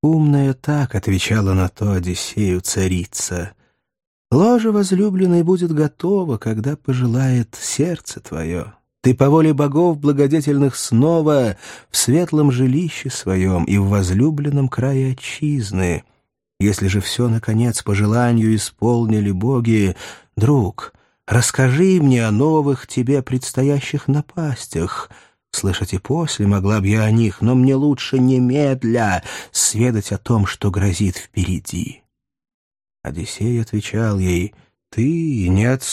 Умная так отвечала на то Одиссею царица: «Ложе возлюбленной будет готово, когда пожелает сердце твое. Ты по воле богов благодетельных снова в светлом жилище своем и в возлюбленном крае отчизны. Если же все, наконец, по желанию исполнили боги, друг, расскажи мне о новых тебе предстоящих напастях. Слышать и после могла б я о них, но мне лучше немедля сведать о том, что грозит впереди». Одиссей отвечал ей: «Ты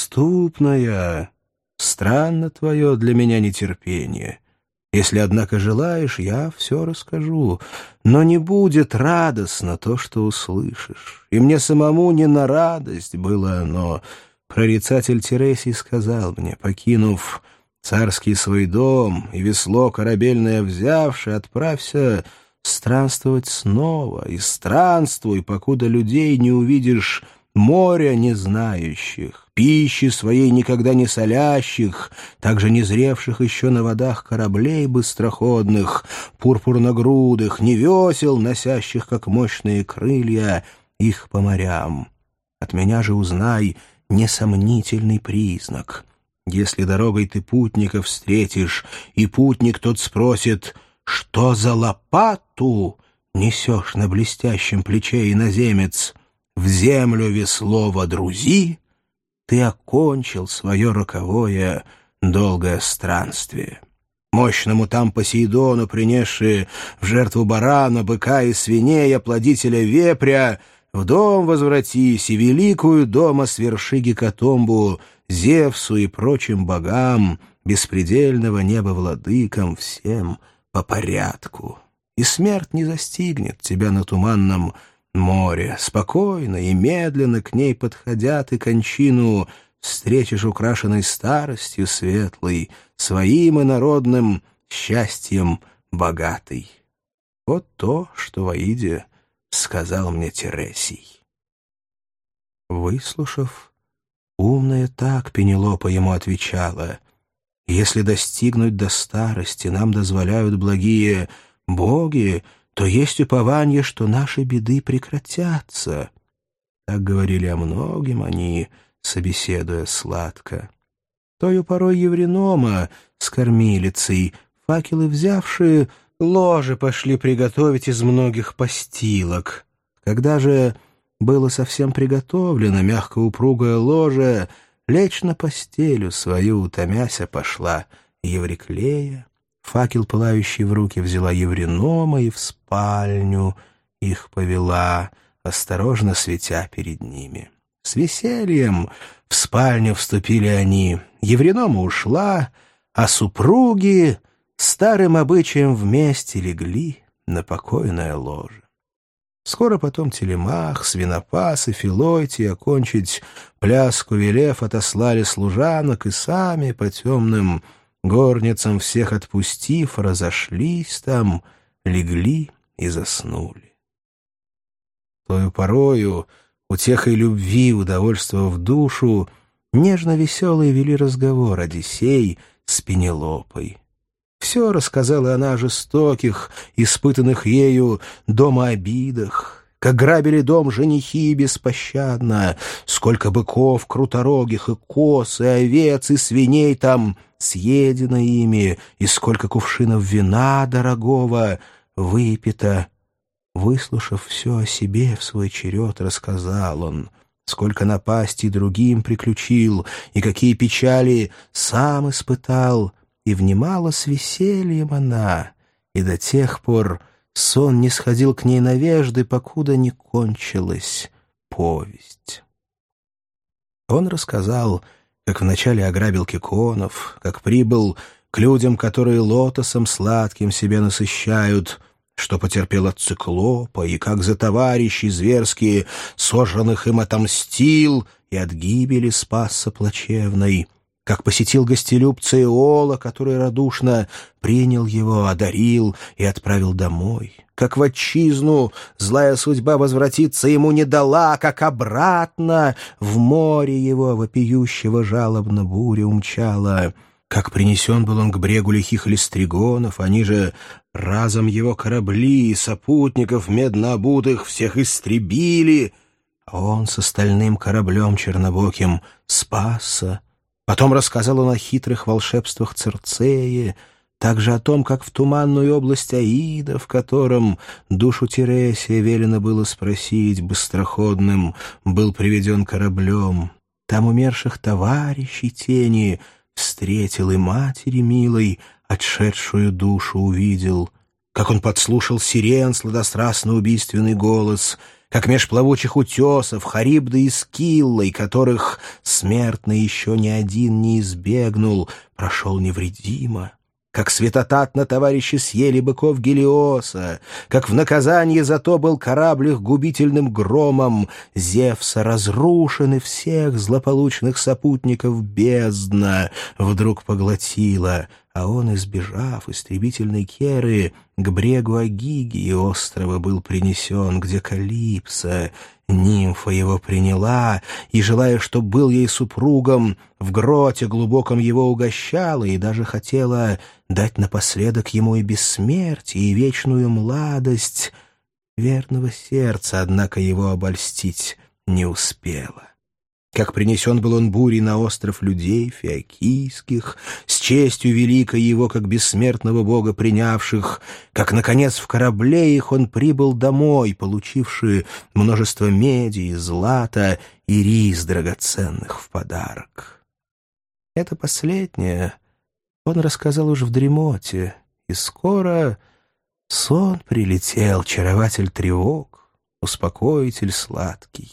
неотступная, странно твое для меня нетерпение. Если, однако, желаешь, я все расскажу, но не будет радостно то, что услышишь. И мне самому не на радость было оно. Прорицатель Тересий сказал мне, покинув царский свой дом и весло корабельное взявши, отправься странствовать снова, и странствуй, покуда людей не увидишь моря не знающих, пищи своей никогда не солящих, также не зревших еще на водах кораблей быстроходных, пурпурногрудых, не весел, носящих, как мощные крылья, их по морям. От меня же узнай несомнительный признак. Если дорогой ты путника встретишь, и путник тот спросит: «Что за лопату несешь на блестящем плече, иноземец? В землю весло водрузи», ты окончил свое роковое долгое странствие. Мощному там Посейдону, принесшие в жертву барана, быка и свиней, оплодителя вепря, в дом возвратись и великую дома сверши гекатомбу Зевсу и прочим богам, беспредельного неба владыкам, всем по порядку. И смерть не застигнет тебя на туманном море. Спокойно и медленно к ней подходя, ты кончину встретишь украшенной старостью светлой, своим и народным счастьем богатой. Вот то, что в Аиде сказал мне Тересий. Выслушав, умная так Пенелопа ему отвечала: «Если достигнуть до старости нам дозволяют благие боги, то есть упование, что наши беды прекратятся». Так говорили о многим они, собеседуя сладко. Тою порой Евринома с кормилицей, факелы взявшие, ложе пошли приготовить из многих постилок. Когда же было совсем приготовлено мягко-упругое ложе, лечь на постелю свою, утомяся, пошла Евриклея. Факел, пылающий в руки, взяла Евринома и в спальню их повела, осторожно светя перед ними. С весельем в спальню вступили они. Евринома ушла, а супруги старым обычаем вместе легли на покойное ложе. Скоро потом Телемах, Свинопас и Филойтий, окончить пляску велев, отослали служанок и сами по темным горницам всех отпустив, разошлись там, легли и заснули. Тою порою, утехой любви, удовольствовав душу, нежно-веселый вели разговор Одиссей с Пенелопой. Все рассказала она о жестоких, испытанных ею домообидах, как грабили дом женихи беспощадно, сколько быков круторогих и коз, и овец, и свиней там съедено ими, и сколько кувшинов вина дорогого выпито. Выслушав все о себе в свой черед, рассказал он, сколько напастей другим приключил, и какие печали сам испытал, и внимала с весельем она, и до тех пор сон не сходил к ней навежды, покуда не кончилась повесть. Он рассказал, как вначале ограбил Киконов, как прибыл к людям, которые лотосом сладким себя насыщают, что потерпел от Циклопа, и как за товарищей зверские сожранных им отомстил и от гибели спасся плачевной, как посетил гостелюбца Иола, который радушно принял его, одарил и отправил домой, как в отчизну злая судьба возвратиться ему не дала, как обратно в море его вопиющего жалобно буря умчала, как принесен был он к брегу лихих листригонов, они же разом его корабли и сопутников меднообутых всех истребили, а он с остальным кораблем чернобоким спасся. Потом рассказал он о хитрых волшебствах Цирцеи, также о том, как в туманную область Аида, в котором душу Тиресия велено было спросить быстроходным, был приведен кораблем. Там умерших товарищей тени встретил и матери милой, отшедшую душу увидел. Как он подслушал сирен сладострастно-убийственный голос, как меж плавучих утесов Харибды и Скиллой, которых смертный еще ни один не избегнул, прошел невредимо. Как святотатно товарищи съели быков Гелиоса, как в наказание за то был корабль их губительным громом Зевса разрушен, и всех злополучных сопутников бездна вдруг поглотила, а он, избежав истребительной Керы, к брегу Агиги и острова был принесен, где Калипсо, нимфа его приняла, и, желая, чтоб был ей супругом, в гроте глубоком его угощала и даже хотела дать напоследок ему и бессмертие, и вечную младость. Верного сердца, однако, его обольстить не успела. Как принесен был он бурей на остров людей фиокийских, с честью великой его, как бессмертного бога принявших, как, наконец, в корабле их он прибыл домой, получивший множество меди и злата и рис драгоценных в подарок. Это последнее он рассказал уж в дремоте, и скоро сон прилетел, чарователь тревог, успокоитель сладкий.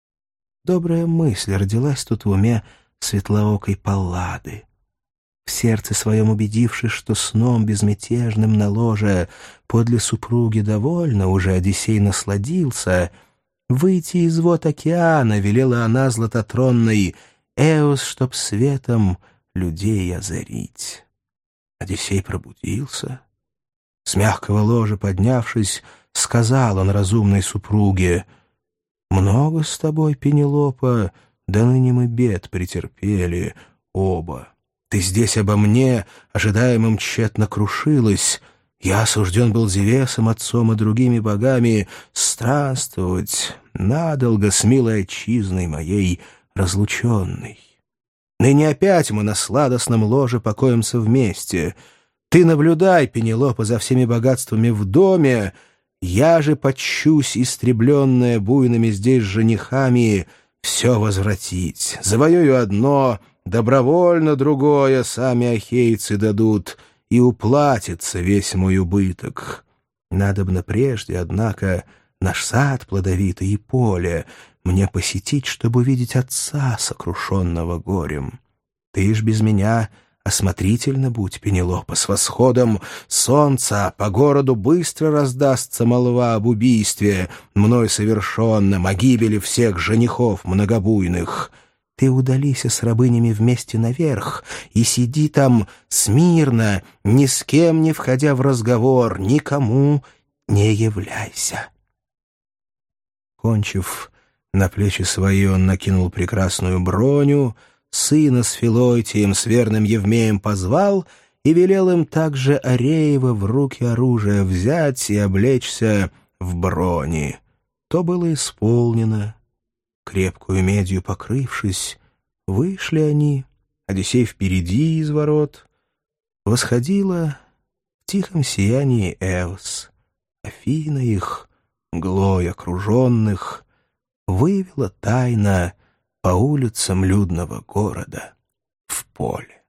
Добрая мысль родилась тут в уме светлоокой Паллады. В сердце своем убедившись, что сном безмятежным на ложе подле супруги довольно уже Одиссей насладился, выйти из вод океана велела она златотронной Эос, чтоб светом людей озарить. Одиссей пробудился. С мягкого ложа поднявшись, сказал он разумной супруге: «Много с тобой, Пенелопа, да ныне мы бед претерпели оба. Ты здесь обо мне, ожидаемым тщетно крушилась. Я осужден был Зевесом, отцом и другими богами странствовать надолго с милой отчизной моей разлученной. Ныне опять мы на сладостном ложе покоимся вместе. Ты наблюдай, Пенелопа, за всеми богатствами в доме, я же почусь, истребленная буйными здесь женихами, все возвратить. Завоюю одно, добровольно другое сами ахейцы дадут, и уплатится весь мой убыток. Надобно прежде, однако, наш сад плодовитый и поле мне посетить, чтобы увидеть отца, сокрушенного горем. Ты ж без меня осмотрительно будь, Пенелопа, с восходом солнца по городу быстро раздастся молва об убийстве, мной совершенном, о гибели всех женихов многобуйных. Ты удалися с рабынями вместе наверх и сиди там смирно, ни с кем не входя в разговор, никому не являйся». Кончив, на плечи свои он накинул прекрасную броню, сына с Филойтием, с верным Евмеем позвал и велел им также Ареева в руки оружие взять и облечься в брони. То было исполнено. Крепкую медью покрывшись, вышли они, Одиссей впереди из ворот. Восходила в тихом сиянии Эос. Афина их, глой окруженных, вывела тайно по улицам людного города в поле.